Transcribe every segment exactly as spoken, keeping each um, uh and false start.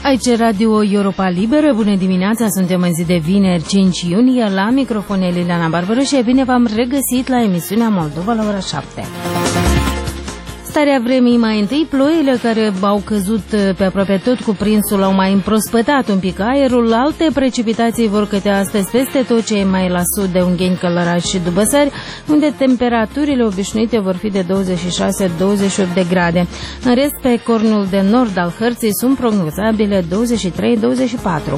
Aici Radio Europa Liberă, bună dimineața, suntem în zi de vineri cinci iunie, la microfon Liliana Barbară și e bine v-am regăsit la emisiunea Moldova la ora șapte. Starea vremii mai întâi, ploile care au căzut pe aproape tot cuprinsul au mai împrospătat un pic aerul, alte precipitații vor cădea astăzi peste tot ce e mai la sud de Ungheni, Călărași și Dubăsari, unde temperaturile obișnuite vor fi de douăzeci și șase douăzeci și opt de grade. În rest, pe cornul de nord al hărții sunt prognozabile douăzeci și trei douăzeci și patru.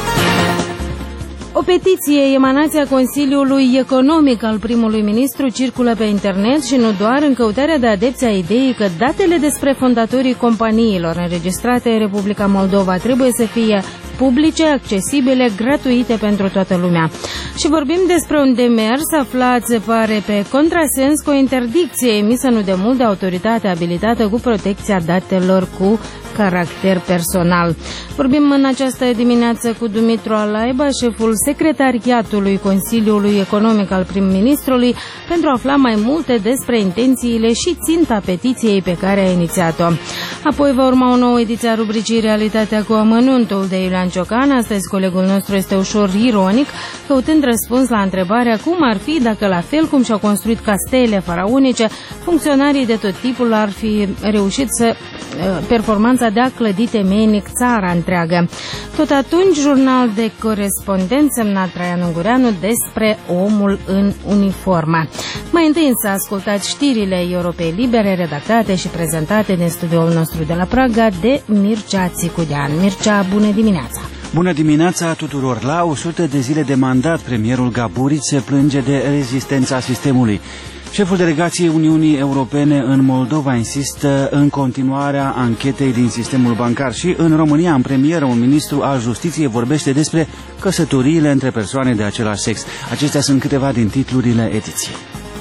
O petiție, emanația Consiliului Economic al primului ministru, circulă pe internet și nu doar, în căutarea de adepți a ideii că datele despre fondatorii companiilor înregistrate în Republica Moldova trebuie să fie publice, accesibile, gratuite pentru toată lumea. Și vorbim despre un demers aflat, se pare, pe contrasens cu o interdicție emisă nu de mult de autoritatea abilitată cu protecția datelor cu caracter personal. Vorbim în această dimineață cu Dumitru Alaiba, șeful secretariatului Consiliului Economic al prim-ministrului, pentru a afla mai multe despre intențiile și ținta petiției pe care a inițiat-o. Apoi va urma o nouă ediție a rubricii Realitatea cu amănuntul de Iulian Ciocan. Astăzi colegul nostru este ușor ironic, căutând răspuns la întrebarea cum ar fi dacă, la fel cum și-au construit castele faraonice, funcționarii de tot tipul ar fi reușit să performanța de a clădi temeinic țara întreagă. Tot atunci, jurnal de corespondent semnat Traian Ungureanu despre omul în uniformă. Mai întâi însă ascultați știrile Europei Libere, redactate și prezentate din studioul nostru de la Praga de Mircea Țicudean. Mircea, bună dimineața! Bună dimineața tuturor! La o sută de zile de mandat, premierul Gaburici se plânge de rezistența sistemului. Șeful delegației Uniunii Europene în Moldova insistă în continuarea anchetei din sistemul bancar și în România, în premieră, un ministru al Justiției vorbește despre căsătoriile între persoane de același sex. Acestea sunt câteva din titlurile ediției.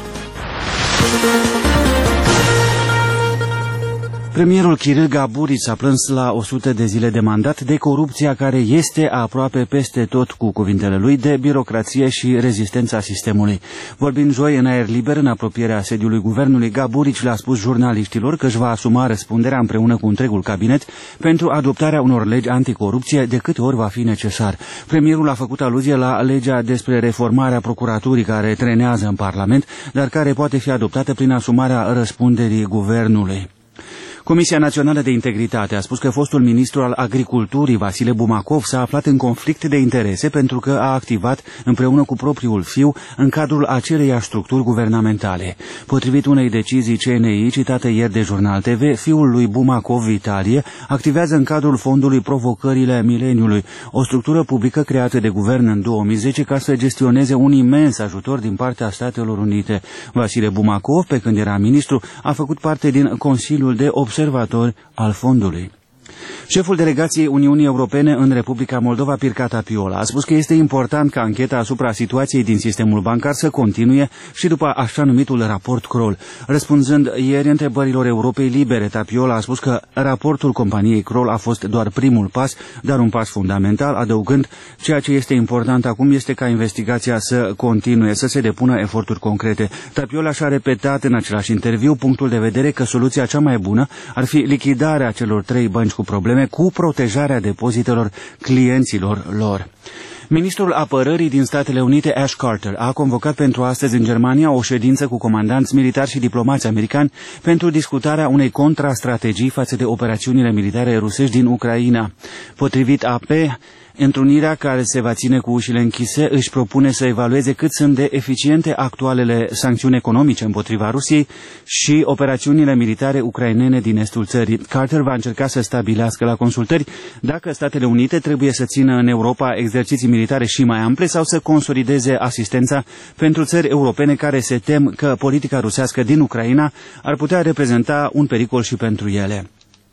Premierul Kiril Gaburici s-a plâns la o sută de zile de mandat de corupția care este aproape peste tot, cu cuvintele lui, de birocrație și rezistența sistemului. Vorbind joi în aer liber, în apropierea sediului guvernului, Gaburici le-a spus jurnaliștilor că își va asuma răspunderea împreună cu întregul cabinet pentru adoptarea unor legi anticorupție de câte ori va fi necesar. Premierul a făcut aluzie la legea despre reformarea procuraturii care trenează în Parlament, dar care poate fi adoptată prin asumarea răspunderii guvernului. Comisia Națională de Integritate a spus că fostul ministru al Agriculturii, Vasile Bumacov, s-a aflat în conflict de interese pentru că a activat împreună cu propriul fiu în cadrul aceleiași structuri guvernamentale. Potrivit unei decizii C N I citate ieri de Jurnal T V, fiul lui Bumacov, Vitalie, activează în cadrul Fondului Provocările Mileniului, o structură publică creată de guvern în două mii zece ca să gestioneze un imens ajutor din partea Statelor Unite. Vasile Bumacov, pe când era ministru, a făcut parte din Consiliul de Observatori al fondului. Șeful delegației Uniunii Europene în Republica Moldova, Pircata Piola, a spus că este important ca ancheta asupra situației din sistemul bancar să continue și după așa numitul raport Kroll. Răspunzând ieri întrebărilor Europei Libere, Tapiola a spus că raportul companiei Kroll a fost doar primul pas, dar un pas fundamental, adăugând: ceea ce este important acum este ca investigația să continue, să se depună eforturi concrete. Tapiola și-a repetat în același interviu punctul de vedere că soluția cea mai bună ar fi lichidarea celor trei bănci cu probleme, cu protejarea depozitelor clienților lor. Ministrul Apărării din Statele Unite, Ash Carter, a convocat pentru astăzi în Germania o ședință cu comandanți militari și diplomați americani pentru discutarea unei contrastrategii față de operațiunile militare rusești din Ucraina. Potrivit A P, întrunirea, care se va ține cu ușile închise, își propune să evalueze cât sunt de eficiente actualele sancțiuni economice împotriva Rusiei și operațiunile militare ucrainene din estul țării. Carter va încerca să stabilească la consultări dacă Statele Unite trebuie să țină în Europa exerciții militare și mai ample sau să consolideze asistența pentru țări europene care se tem că politica rusească din Ucraina ar putea reprezenta un pericol și pentru ele.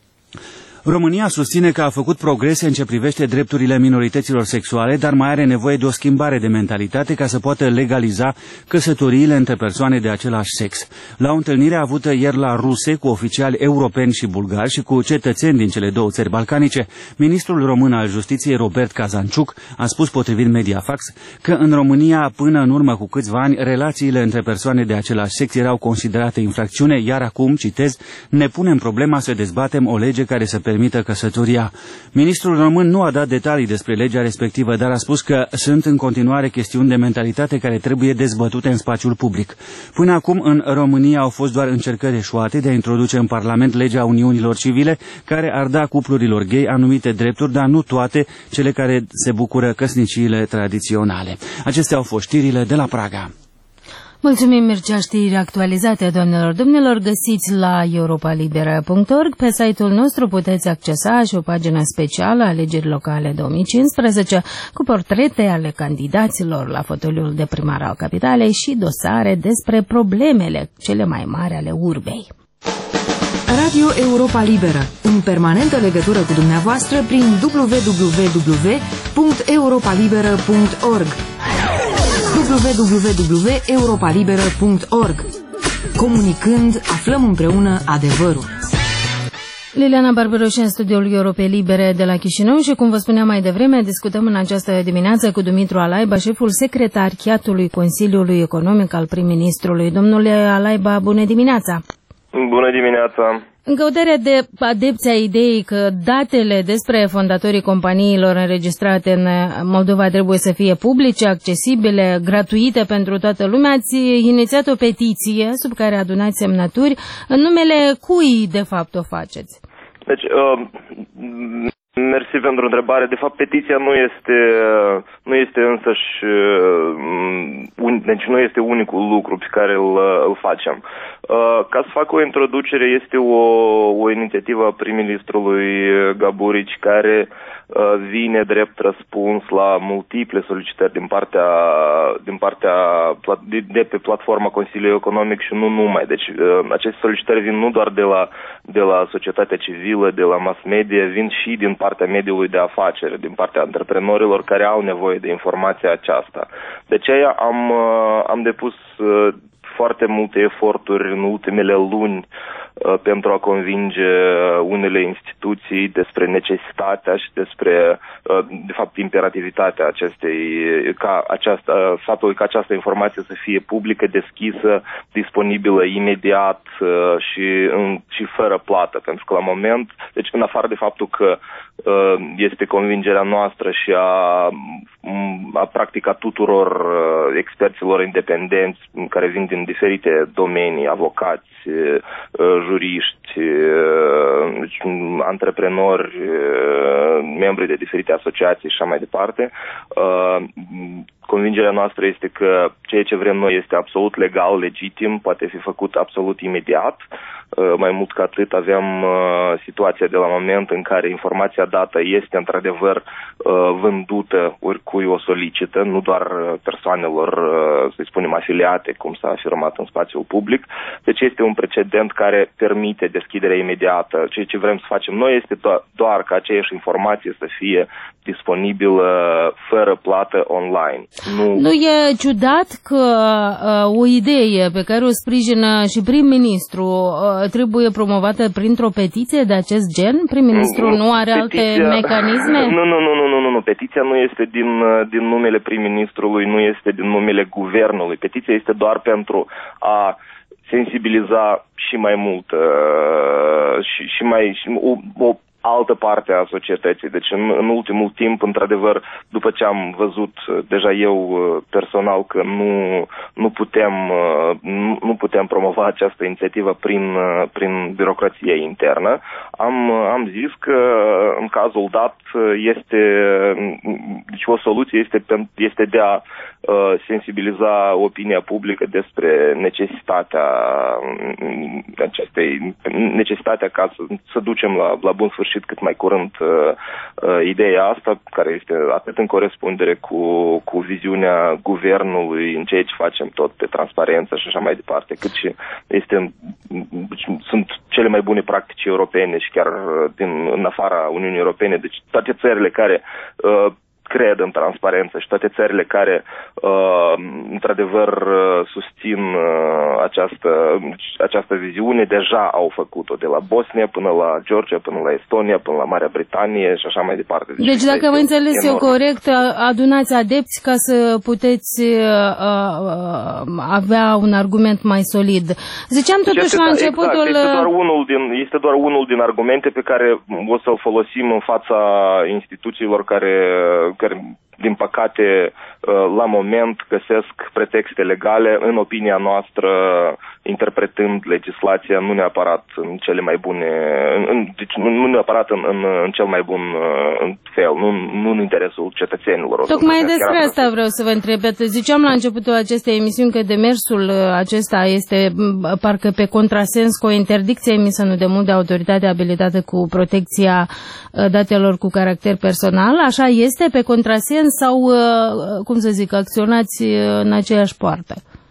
România susține că a făcut progrese în ce privește drepturile minorităților sexuale, dar mai are nevoie de o schimbare de mentalitate ca să poată legaliza căsătoriile între persoane de același sex. La o întâlnire avută ieri la Ruse cu oficiali europeni și bulgari și cu cetățeni din cele două țări balcanice, ministrul român al Justiției, Robert Cazanciuc, a spus potrivit Mediafax că în România, până în urmă cu câțiva ani, relațiile între persoane de același sex erau considerate infracțiune, iar acum, citez, ne punem problema să dezbatem o lege care să permită permită căsătoria. Ministrul român nu a dat detalii despre legea respectivă, dar a spus că sunt în continuare chestiuni de mentalitate care trebuie dezbătute în spațiul public. Până acum, în România au fost doar încercări eșuate de a introduce în Parlament legea uniunilor civile, care ar da cuplurilor gay anumite drepturi, dar nu toate cele care se bucură căsniciile tradiționale. Acestea au fost știrile de la Praga. Mulțumim, Mircea. Știri actualizate, doamnelor, domnilor, găsiți la europa libera punct org. Pe site-ul nostru puteți accesa și o pagină specială a alegerii locale două mii cincisprezece cu portrete ale candidaților la fotoliul de primar al capitalei și dosare despre problemele cele mai mari ale urbei. Radio Europa Liberă, în permanentă legătură cu dumneavoastră prin w w w punct europa liberă punct org. w w w punct europa liberă punct org. Comunicând, aflăm împreună adevărul. Liliana Barberoș în studioul Europei Libere de la Chișinău și, cum vă spuneam mai devreme, discutăm în această dimineață cu Dumitru Alaiba, șeful secretariatului Consiliului Economic al prim-ministrului. Domnule Alaiba, bună dimineața! Bună dimineața! În căutarea de adepți a ideii că datele despre fondatorii companiilor înregistrate în Moldova trebuie să fie publice, accesibile, gratuite pentru toată lumea, ați inițiat o petiție sub care adunați semnături. În numele cui, de fapt, o faceți? Deci, uh, mersi pentru întrebare. De fapt, petiția nu este, nu este însăși, un, deci nu este unicul lucru pe care îl, îl facem. Uh, ca să fac o introducere, este o, o inițiativă a prim-ministrului Gaburici care uh, vine drept răspuns la multiple solicitări din partea, din partea de, de pe platforma Consiliului Economic și nu numai. Deci uh, aceste solicitări vin nu doar de la, de la societatea civilă, de la mass media, vin și din partea mediului de afaceri, din partea antreprenorilor care au nevoie de informația aceasta. De aceea am, uh, am depus uh, foarte multe eforturi în ultimele luni uh, pentru a convinge unele instituții despre necesitatea și despre, uh, de fapt, imperativitatea acestei, ca aceasta, faptului că această informație să fie publică, deschisă, disponibilă imediat uh, și, în, și fără plată. Pentru că la moment, deci în afară de faptul că uh, este convingerea noastră și a, a practica tuturor uh, experților independenți care vin din diferite domenii, avocați, juriști, antreprenori, membri de diferite asociații și așa mai departe. Convingerea noastră este că ceea ce vrem noi este absolut legal, legitim, poate fi făcut absolut imediat. Mai mult ca atât, avem situația de la moment în care informația dată este într-adevăr vândută oricui o solicită, nu doar persoanelor, să spunem, afiliate, cum s-a afirmat în spațiul public. Deci este un precedent care permite deschiderea imediată. Ceea ce vrem să facem noi este do- doar ca aceeași informație să fie disponibilă fără plată online. Nu, nu e ciudat că uh, o idee pe care o sprijină și prim-ministru uh, trebuie promovată printr-o petiție de acest gen? Prim-ministru nu are petiția, alte mecanisme? Nu, nu, nu, nu, nu, nu. Petiția nu este din, din numele prim-ministrului, nu este din numele guvernului. Petiția este doar pentru a sensibiliza și mai mult uh, și, și mai și o, o altă parte a societății. Deci în, în ultimul timp, într-adevăr, după ce am văzut deja eu personal că nu, nu, putem, nu, nu putem promova această inițiativă prin, prin birocrație internă, am, am zis că în cazul dat este, deci o soluție este, este de a sensibiliza opinia publică despre necesitatea acestei, necesitatea ca să, să ducem la, la bun sfârșit cât mai curând uh, uh, ideea asta, care este atât în corespundere cu, cu viziunea guvernului în ceea ce facem tot pe transparență și așa mai departe, cât și este, sunt cele mai bune practici europene și chiar din, în afara Uniunii Europene, deci toate țările care uh, cred în transparență și toate țările care uh, într-adevăr susțin uh, această, această viziune, deja au făcut-o, de la Bosnia până la Georgia, până la Estonia, până la Marea Britanie și așa mai departe. Deci, deci dacă am înțeles eu corect, adunați adepți ca să puteți uh, avea un argument mai solid. Ziceam totuși este, la începutul... Exact, este, doar unul din, este doar unul din argumente pe care o să-l folosim în fața instituțiilor care, care din păcate, la moment găsesc pretexte legale, în opinia noastră, interpretând legislația nu neapărat în cele mai bune, în, deci nu neapărat în, în, în cel mai bun fel, nu, nu în interesul cetățenilor. Tocmai despre asta vreau să vă întreb. Ziceam la începutul acestei emisiuni că demersul acesta este parcă pe contrasens cu o interdicție emisă nu de mult de autoritatea abilitată cu protecția datelor cu caracter personal. Așa este pe contrasens sau, cum să zic, acționați în aceeași poartă?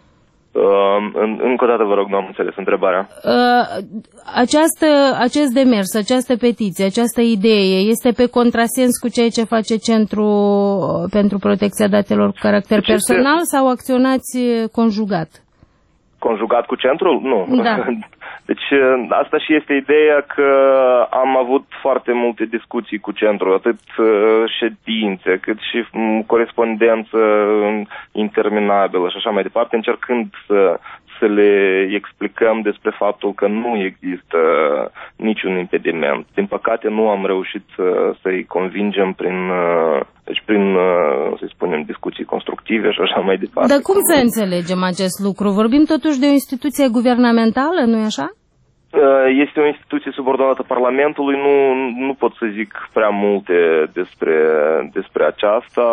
Uh, încă o dată vă rog, nu am înțeles întrebarea. Uh, această, acest demers, această petiție, această idee este pe contrasens cu ceea ce face Centrul pentru Protecția Datelor cu caracter deci personal este... sau acționați conjugat? Conjugat cu Centrul? Nu. Da. Deci asta și este ideea că am avut foarte multe discuții cu Centrul, atât ședințe, cât și corespondență interminabilă și așa mai departe, încercând să, să le explicăm despre faptul că nu există niciun impediment. Din păcate nu am reușit să-i convingem prin, deci prin, să spunem, discuții constructive și așa mai departe. Dar cum să înțelegem acest lucru? Vorbim totuși de o instituție guvernamentală, nu-i așa? Este o instituție subordonată Parlamentului, nu, nu pot să zic prea multe despre, despre aceasta.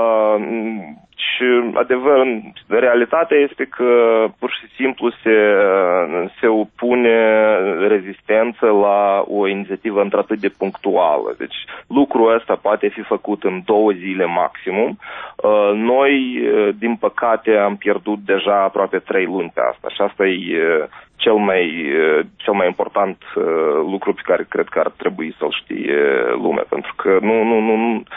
Și adevăr, realitatea este că pur și simplu se, se opune rezistență la o inițiativă într-atât de punctuală. Deci lucrul ăsta poate fi făcut în două zile maximum. Noi, din păcate, am pierdut deja aproape trei luni pe asta și asta e cel mai, cel mai important lucru pe care cred că ar trebui să-l știe lumea, pentru că nu, nu, nu,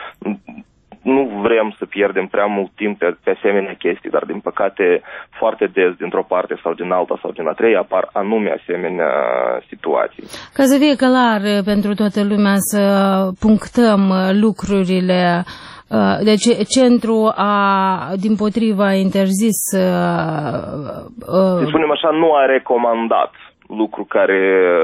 nu vrem să pierdem prea mult timp pe, pe asemenea chestii, dar din păcate foarte des dintr-o parte sau din alta sau din a treia apar anume asemenea situații. Ca să fie clar pentru toată lumea, să punctăm lucrurile. Deci centrul a, dimpotrivă, a interzis... Să spunem așa, nu a recomandat, lucru care,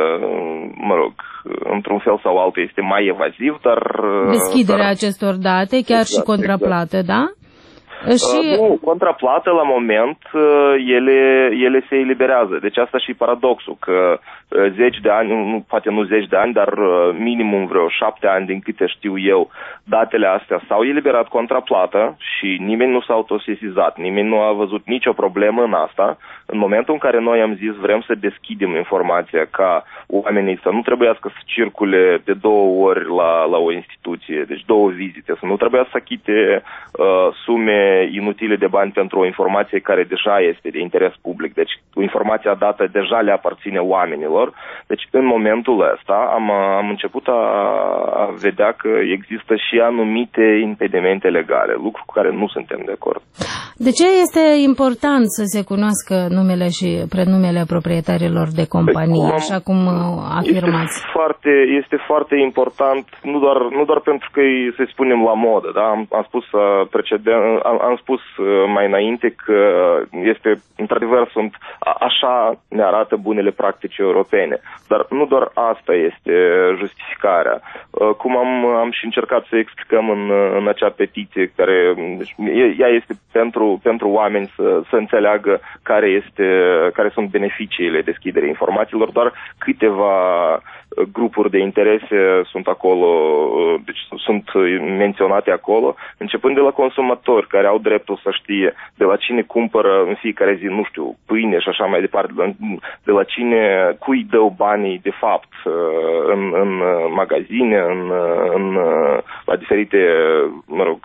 mă rog, într-un fel sau altul este mai evaziv, dar... Deschiderea dar... acestor date, chiar exact, și contraplată, exact. Da? Și... Uh, nu, contraplată la moment ele, ele se eliberează. Deci asta și paradoxul, că zeci de ani, nu, poate nu zeci de ani, dar minimum vreo șapte ani din câte știu eu, datele astea s-au eliberat contraplată și nimeni nu s-a autosesizat, nimeni nu a văzut nicio problemă în asta. În momentul în care noi am zis vrem să deschidem informația ca oamenii să nu trebuiască să circule de două ori la, la o instituție, deci două vizite, să nu trebuiască să achite uh, sume inutile de bani pentru o informație care deja este de interes public, deci informația dată deja le aparține oamenilor. Deci în momentul ăsta am, am început a, a vedea că există și anumite impedimente legale, lucru cu care nu suntem de acord. De ce este important să se cunoască numele și prenumele proprietarilor de companii, cum, așa cum afirmați? Este foarte, este foarte important, nu doar, nu doar pentru că îi, să spunem, la modă, da? Am, am spus precedent, am, am spus mai înainte că este, într-adevăr, sunt, așa ne arată bunele practici europene. Dar nu doar asta este justificarea. Cum am, am și încercat să explicăm în, în acea petiție, care deci, ea este pentru, pentru oameni să, să înțeleagă care, este, care sunt beneficiile deschiderii informațiilor, doar câteva grupuri de interese sunt acolo, deci sunt menționate acolo, începând de la consumatori care au dreptul să știe de la cine cumpără în fiecare zi, nu știu, pâine și așa mai departe, de la cine, cui dă banii de fapt în, în magazine, în, în, la diferite, mă rog,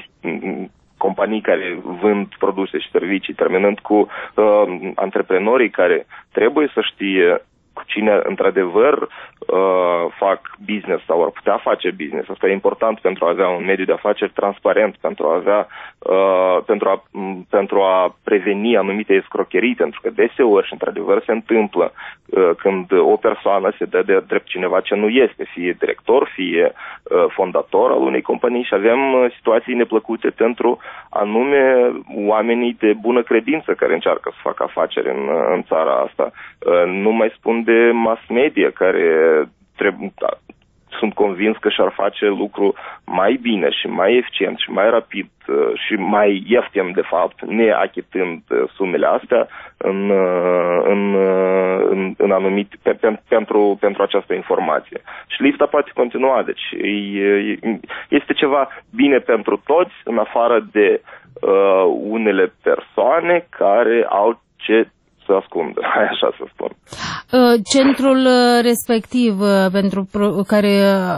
companii care vând produse și servicii, terminând cu uh, antreprenorii care trebuie să știe cine într-adevăr uh, fac business sau ar putea face business. Asta e important pentru a avea un mediu de afaceri transparent, pentru a avea uh, pentru, a, pentru a preveni anumite escrocherii, pentru că deseori și într-adevăr se întâmplă uh, când o persoană se dă de drept cineva ce nu este, fie director, fie uh, fondator al unei companii, și avem uh, situații neplăcute pentru anume oamenii de bună credință care încearcă să facă afaceri în, în țara asta. Uh, nu mai spun de mass media care trebuie, da, sunt convins că și-ar face lucru mai bine și mai eficient și mai rapid uh, și mai ieftin, de fapt, neachitând uh, sumele astea în, uh, în, uh, în, în anumite, pe, pe, pentru, pentru această informație. Și lista poate continua, deci e, este ceva bine pentru toți, în afară de uh, unele persoane care au ce să ascundă, așa să spun. Centrul respectiv pentru care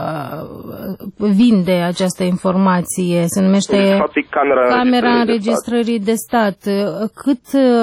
vinde această informație se numește Camera, Camera Înregistrării de Stat. Cât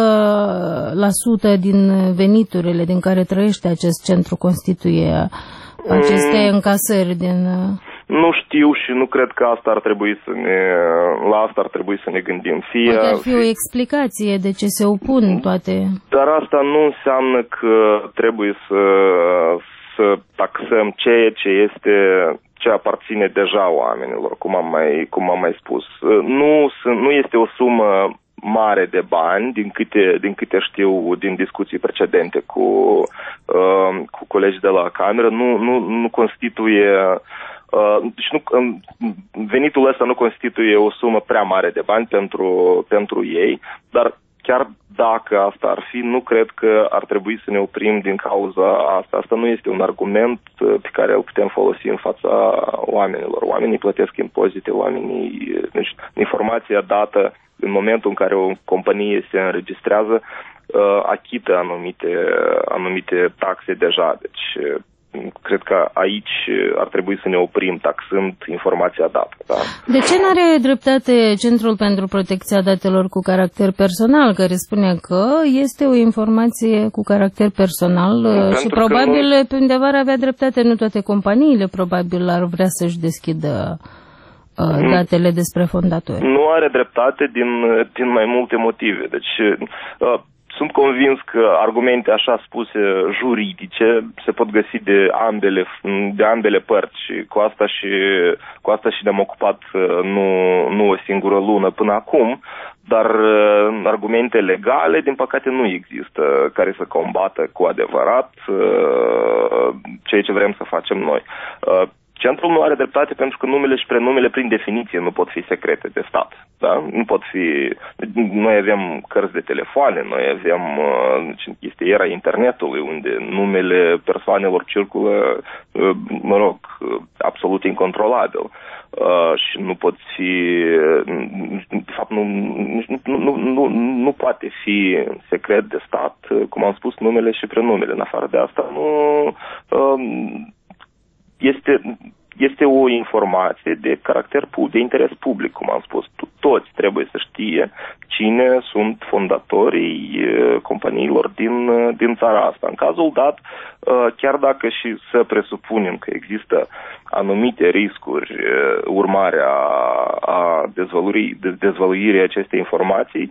la sută din veniturile din care trăiește acest centru constituie aceste încasări din... Nu știu și nu cred că asta ar trebui să ne, la asta ar trebui să ne gândim. Fie, Poate ar fi fie, o explicație de ce se opun toate. Dar asta nu înseamnă că trebuie să, să taxăm ceea ce este, ce aparține deja oamenilor, cum am mai, cum am mai spus. Nu, nu este o sumă mare de bani, din câte, din câte știu din discuții precedente cu, uh, cu colegi de la cameră, nu, nu, nu constituie... Uh, deci nu, venitul ăsta nu constituie o sumă prea mare de bani pentru, pentru ei, dar chiar dacă asta ar fi, nu cred că ar trebui să ne oprim din cauza asta. Asta nu este un argument pe care îl putem folosi în fața oamenilor. Oamenii plătesc impozite, oamenii... Deci, informația dată în momentul în care o companie se înregistrează uh, achită anumite, anumite taxe deja. Deci... cred că aici ar trebui să ne oprim taxând informația dată. Da? De ce nu are dreptate Centrul pentru Protecția Datelor cu caracter personal, care spune că este o informație cu caracter personal pentru și probabil nu... pe undeva ar avea dreptate, nu toate companiile probabil ar vrea să-și deschidă uh, datele despre fondatori. Nu are dreptate din, din mai multe motive. Deci... Uh, Sunt convins că argumente așa spuse juridice se pot găsi de ambele, de ambele părți și cu asta și, cu asta și ne-am ocupat nu, nu o singură lună până acum, dar argumente legale, din păcate, nu există care să combată cu adevărat ceea ce vrem să facem noi. Centrul nu are dreptate pentru că numele și prenumele, prin definiție, nu pot fi secrete de stat. Da? Nu pot fi... Noi avem cărți de telefoane, noi avem... Este era internetului, unde numele persoanelor circulă, mă rog, absolut incontrolabil. Uh, și nu pot fi... De fapt, nu, nu, nu, nu, nu poate fi secret de stat, cum am spus, numele și prenumele. În afară de asta, nu... Uh, Este, este o informație de caracter de interes public, cum am spus. Toți trebuie să știe cine sunt fondatorii companiilor din, din țara asta. În cazul dat, chiar dacă și să presupunem că există anumite riscuri urmare a, a dezvăluirii, dezvăluirii acestei informații,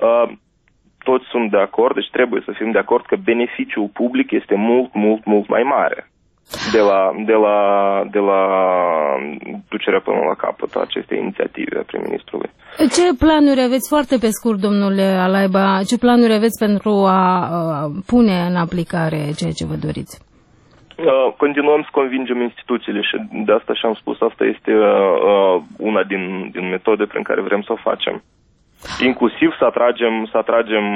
toți sunt de acord, deci trebuie să fim de acord că beneficiul public este mult, mult, mult mai mare. De la, de, la, de la ducerea până la capăt a acestei inițiative a prim-ministrului. Ce planuri aveți, foarte pe scurt, domnule Alaiba, ce planuri aveți pentru a uh, pune în aplicare ceea ce vă doriți? Uh, continuăm să convingem instituțiile și de asta și-am spus, asta este uh, una din, din metode prin care vrem să o facem. Inclusiv să atragem, să atragem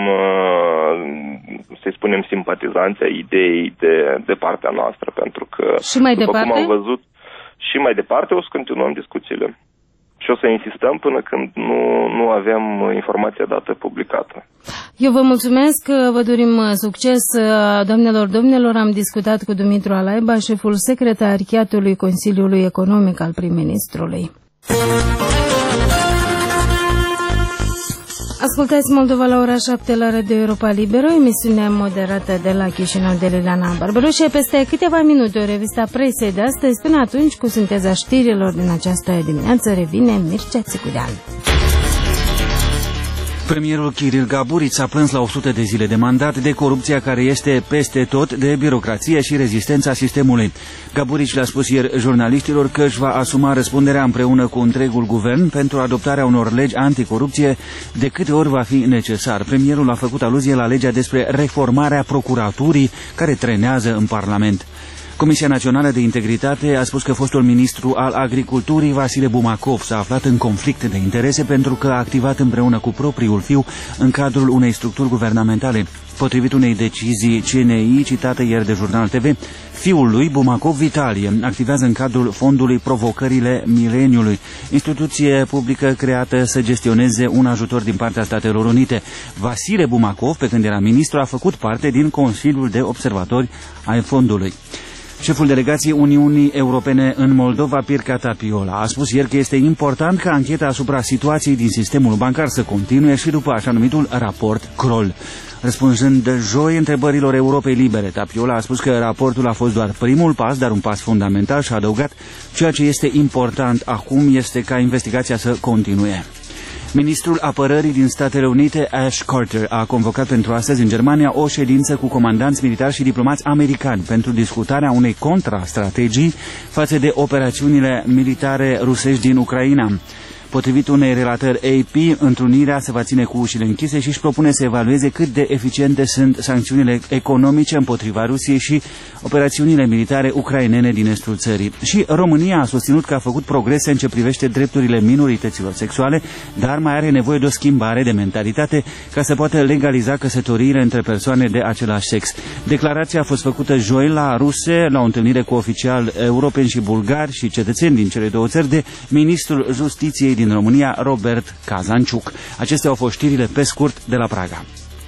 să-i spunem, simpatizanții ai ideii de, de partea noastră, pentru că, și mai după departe? cum am văzut, și mai departe o să continuăm discuțiile. Și o să insistăm până când nu, nu avem informația dată publicată. Eu vă mulțumesc, vă dorim succes. Doamnelor, domnilor, am discutat cu Dumitru Alaiba, șeful secretariatului Consiliului Economic al prim-ministrului. Ascultați Moldova la ora șapte la Radio Europa Liberă, emisiunea moderată de la Chișinău de Liliana Barbaru și peste câteva minute o revista presei de astăzi. Până atunci, cu sinteza știrilor din această dimineață, revine Mircea Țicudean. Premierul Kiril Gaburiț a plâns la o sută de zile de mandat de corupția care este peste tot, de birocrație și rezistența sistemului. Gaburiț le-a spus ieri jurnaliștilor că își va asuma răspunderea împreună cu întregul guvern pentru adoptarea unor legi anticorupție de câte ori va fi necesar. Premierul a făcut aluzie la legea despre reformarea procuraturii care trenează în Parlament. Comisia Națională de Integritate a spus că fostul ministru al Agriculturii, Vasile Bumakov, s-a aflat în conflict de interese pentru că a activat împreună cu propriul fiu în cadrul unei structuri guvernamentale. Potrivit unei decizii C N I citată ieri de Jurnal T V, fiul lui, Bumakov Vitalie, activează în cadrul Fondului Provocările Mileniului, instituție publică creată să gestioneze un ajutor din partea Statelor Unite. Vasile Bumakov, pe când era ministru, a făcut parte din Consiliul de Observatori al fondului. Șeful delegației Uniunii Europene în Moldova, Pirca Tapiola, a spus ieri că este important ca ancheta asupra situației din sistemul bancar să continue și după așa numitul raport Kroll. Răspunzând de joi întrebărilor Europei Libere, Tapiola a spus că raportul a fost doar primul pas, dar un pas fundamental și a adăugat: ceea ce este important acum este ca investigația să continue. Ministrul Apărării din Statele Unite, Ash Carter, a convocat pentru astăzi în Germania o ședință cu comandanți militari și diplomați americani pentru discutarea unei contrastrategii față de operațiunile militare rusești din Ucraina. Potrivit unei relatări A P, întrunirea se va ține cu ușile închise și își propune să evalueze cât de eficiente sunt sancțiunile economice împotriva Rusiei și operațiunile militare ucrainene din estul țării. Și România a susținut că a făcut progrese în ce privește drepturile minorităților sexuale, dar mai are nevoie de o schimbare de mentalitate ca să poată legaliza căsătoriile între persoane de același sex. Declarația a fost făcută joi la Ruse, la o întâlnire cu oficiali europeni și bulgari și cetățeni din cele două țări, de ministrul Justiției din România, Robert Cazanciuc. Acestea au fost știrile pe scurt de la Praga.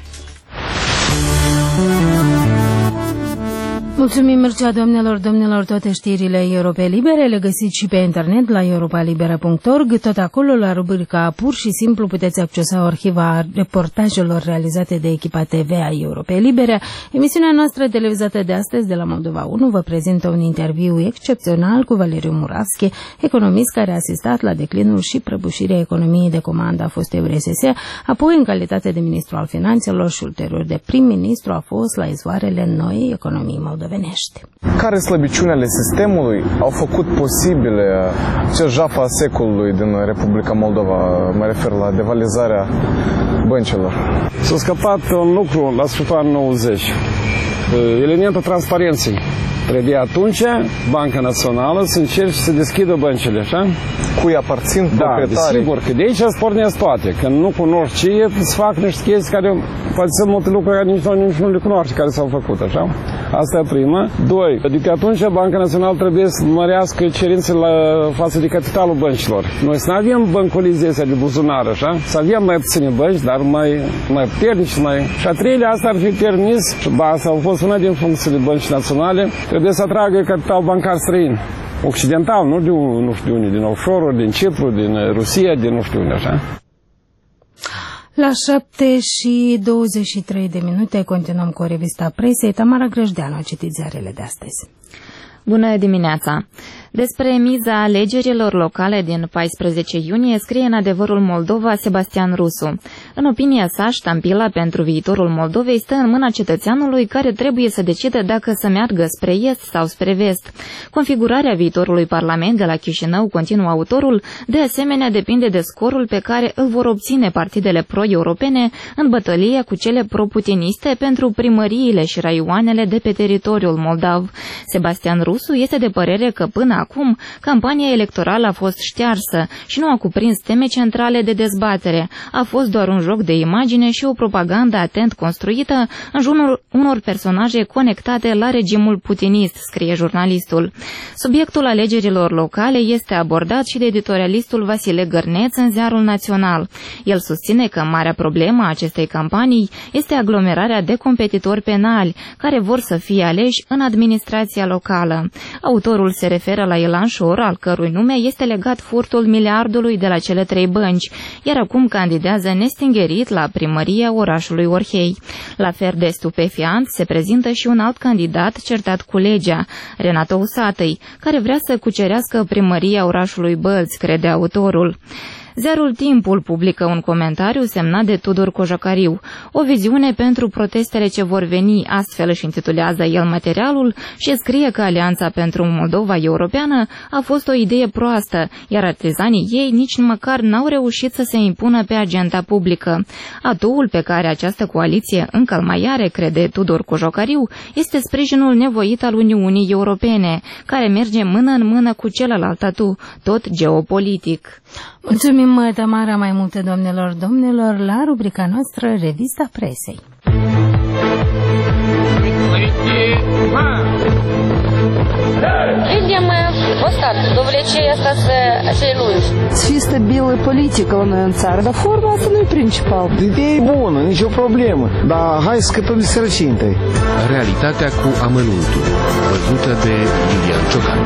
Mulțumim, Mircea, doamnelor, domnilor, toate știrile Europei Libere le găsiți și pe internet la europa libera punct org. Tot acolo, la rubrica Pur și Simplu, puteți accesa o arhiva reportajelor realizate de echipa T V a Europei Libere. Emisiunea noastră televizată de astăzi de la Moldova unu vă prezintă un interviu excepțional cu Valeriu Muravski, economist care a asistat la declinul și prăbușirea economiei de comandă a fostei U R S S, apoi în calitate de ministru al finanțelor și ulterior de prim-ministru a fost la izvoarele noii economii moldovenești. Care slăbiciunile sistemului au făcut posibile ce jafa secolului din Republica Moldova, mă refer la devalizarea băncilor? S-a scăpat un lucru la sfârșitul anului nouăzeci, elementul transparenței. Trebuie atunci Banca Națională să încerce să deschidă băncile, așa? Cui aparțin proprietarii? Da, desigur, că de aici îți pornesc toate. Că nu cunoști ce e, îți fac niște chestii care poate sunt multe lucruri care nici, nici nu le cunoști, care s-au făcut, așa? Asta e prima. Doi, adică atunci Banca Națională trebuie să mărească cerințele la față de capitalul băncilor. Noi să nu avem bănculize astea de buzunar, așa? Să avem mai puține bănci, dar mai, mai puternici, mai... Și a treilea, asta ar fi permis, și asta a fost una din funcțiile băncii naționale, trebuie să atragă capital bancar străin. Occidental, nu de, nu știu unde, din offshore-uri, din Cipru, din Rusia, din nu știu unde, așa. La șapte și douăzeci și trei de minute continuăm cu o revista presei. Tamara Grăjdeanu a citit ziarele de astăzi. Bună dimineața! Despre miza alegerilor locale din paisprezece iunie scrie în Adevărul Moldova Sebastian Rusu. În opinia sa, ștampila pentru viitorul Moldovei stă în mâna cetățeanului care trebuie să decide dacă să meargă spre est sau spre vest. Configurarea viitorului Parlament de la Chișinău, continuă autorul, de asemenea depinde de scorul pe care îl vor obține partidele pro-europene în bătălia cu cele pro-putiniste pentru primăriile și raioanele de pe teritoriul moldav. Sebastian Rusu este de părere că până acum campania electorală a fost ștearsă și nu a cuprins teme centrale de dezbatere. A fost doar un joc de imagine și o propagandă atent construită în jurul unor personaje conectate la regimul putinist, scrie jurnalistul. Subiectul alegerilor locale este abordat și de editorialistul Vasile Gărneț în Ziarul Național. El susține că marea problemă a acestei campanii este aglomerarea de competitori penali care vor să fie aleși în administrația locală. Autorul se referă la Elanșor, al cărui nume este legat furtul miliardului de la cele trei bănci, iar acum candidează nestingerit la primăria orașului Orhei. La fel de stupefiant se prezintă și un alt candidat certat cu legea, Renato Usatăi, care vrea să cucerească primăria orașului Bălți, crede autorul. Ziarul Timpul publică un comentariu semnat de Tudor Cojocariu, o viziune pentru protestele ce vor veni, astfel își intitulează el materialul și scrie că Alianța pentru Moldova Europeană a fost o idee proastă, iar artizanii ei nici măcar n-au reușit să se impună pe agenda publică. Atuul pe care această coaliție încă mai are, crede Tudor Cojocariu, este sprijinul nevoit al Uniunii Europene, care merge mână în mână cu celălalt atu, tot geopolitic. Mulțumim, Tamara, mai multe domnilor, domnilor, la rubrica noastră Revista Presei. Видим остатки, довлечение цієї lungi. Să fie stabilă politică la noi în țară, dar forma asta nu e principal. Ideea e bună, nicio problemă, dar hai să scăpăm de sărăcie întâi. Realitatea cu amănuntul, văzută de Iulian Ciocan.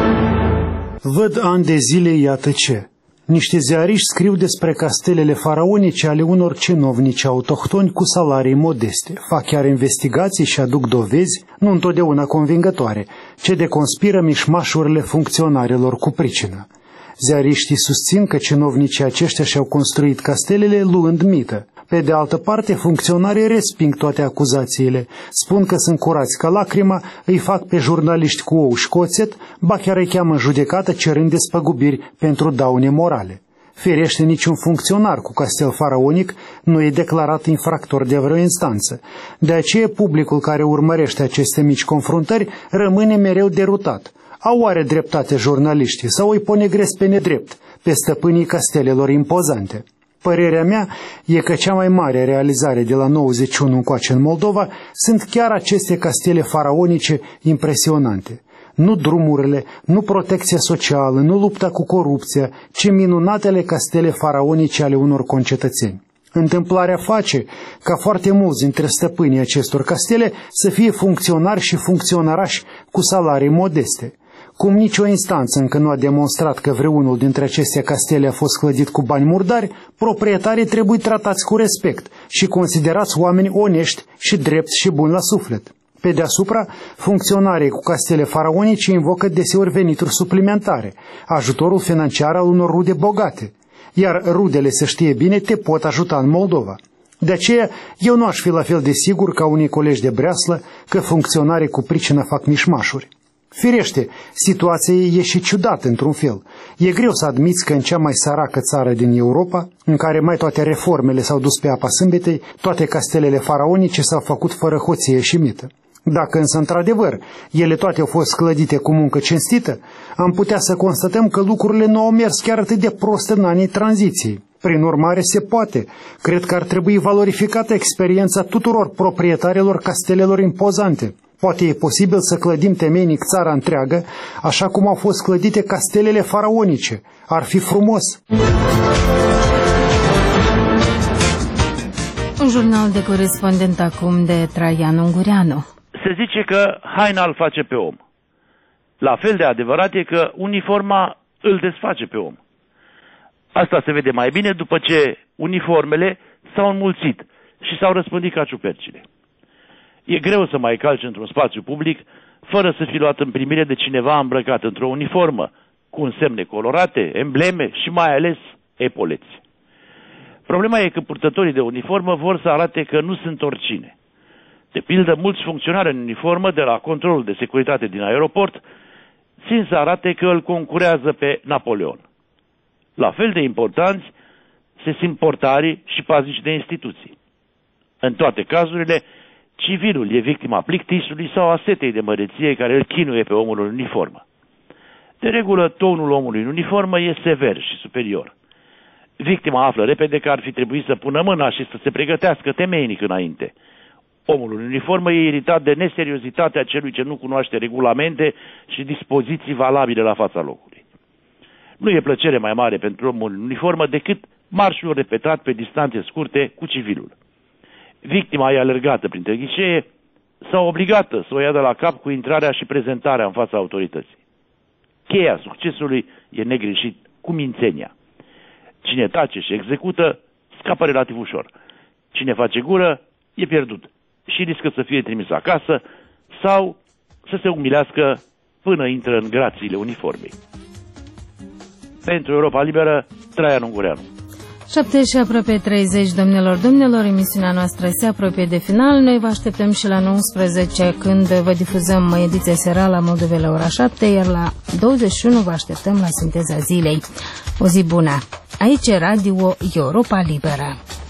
Văd ani de zile iată ce. Niște ziariști scriu despre castelele faraonice ale unor cenovnici autohtoni cu salarii modeste. Fac chiar investigații și aduc dovezi, nu întotdeauna convingătoare, ce deconspiră mișmașurile funcționarilor cu pricină. Ziariștii susțin că cenovnicii aceștia și-au construit castelele luând mită. Pe de altă parte, funcționarii resping toate acuzațiile, spun că sunt curați ca lacrima, îi fac pe jurnaliști cu ou și cu oțet, ba chiar îi cheamă în judecată cerând despăgubiri pentru daune morale. Firește, niciun funcționar cu castel faraonic nu e declarat infractor de vreo instanță. De aceea, publicul care urmărește aceste mici confruntări rămâne mereu derutat. Au oare dreptate jurnaliștii sau îi ponegresc pe nedrept, pe stăpânii castelelor impozante? Părerea mea e că cea mai mare realizare de la nouăzeci și unu încoace în Moldova sunt chiar aceste castele faraonice impresionante. Nu drumurile, nu protecția socială, nu lupta cu corupția, ci minunatele castele faraonice ale unor concetățeni. Întâmplarea face ca foarte mulți dintre stăpânii acestor castele să fie funcționari și funcționarași cu salarii modeste. Cum nicio instanță încă nu a demonstrat că vreunul dintre aceste castele a fost clădit cu bani murdari, proprietarii trebuie tratați cu respect și considerați oameni onești și drepți și buni la suflet. Pe deasupra, funcționarii cu castele faraonice invocă deseori venituri suplimentare, ajutorul financiar al unor rude bogate, iar rudele, să știe bine, te pot ajuta în Moldova. De aceea, eu nu aș fi la fel de sigur ca unii colegi de breaslă că funcționarii cu pricină fac mișmașuri. Firește, situația e și ciudată într-un fel. E greu să admiți că în cea mai săracă țară din Europa, în care mai toate reformele s-au dus pe apa sâmbetei, toate castelele faraonice s-au făcut fără hoție și mită. Dacă însă, într-adevăr, ele toate au fost clădite cu muncă cinstită, am putea să constatăm că lucrurile nu au mers chiar atât de prost în anii tranziției. Prin urmare, se poate. Cred că ar trebui valorificată experiența tuturor proprietarilor castelelor impozante. Poate e posibil să clădim temeinic țara întreagă, așa cum au fost clădite castelele faraonice. Ar fi frumos. Un jurnal de corespondent acum de Traian Ungureanu. Se zice că haina îl face pe om. La fel de adevărat e că uniforma îl desface pe om. Asta se vede mai bine după ce uniformele s-au înmulțit și s-au răspândit ca ciupercile. E greu să mai calci într-un spațiu public fără să fi luat în primire de cineva îmbrăcat într-o uniformă, cu însemne colorate, embleme și mai ales epoleți. Problema e că purtătorii de uniformă vor să arate că nu sunt oricine. De pildă, mulți funcționari în uniformă de la controlul de securitate din aeroport țin să arate că îl concurează pe Napoleon. La fel de importanți se simt portarii și paznici de instituții. În toate cazurile, civilul e victima plictisului sau a setei de măreție care îl chinuie pe omul în uniformă. De regulă, tonul omului în uniformă e sever și superior. Victima află repede că ar fi trebuit să pună mâna și să se pregătească temeinic înainte. Omul în uniformă e iritat de neseriozitatea celui ce nu cunoaște regulamente și dispoziții valabile la fața locului. Nu e plăcere mai mare pentru omul în uniformă decât marșul repetat pe distanțe scurte cu civilul. Victima e alergată printre ghișee sau obligată să o ia de la cap cu intrarea și prezentarea în fața autorității. cheia succesului e negreșit cu mințenia. Cine tace și execută, scapă relativ ușor. Cine face gură, e pierdut și riscă să fie trimis acasă sau să se umilească până intră în grațiile uniformei. Pentru Europa Liberă, Traian Ungureanu. șapte și aproape treizeci, domnilor, domnilor, emisiunea noastră se apropie de final. Noi vă așteptăm și la nouăsprezece, când vă difuzăm ediția serală a Moldovei la ora șapte, iar la douăzeci și unu vă așteptăm la Sinteza Zilei. O zi bună! Aici e Radio Europa Liberă.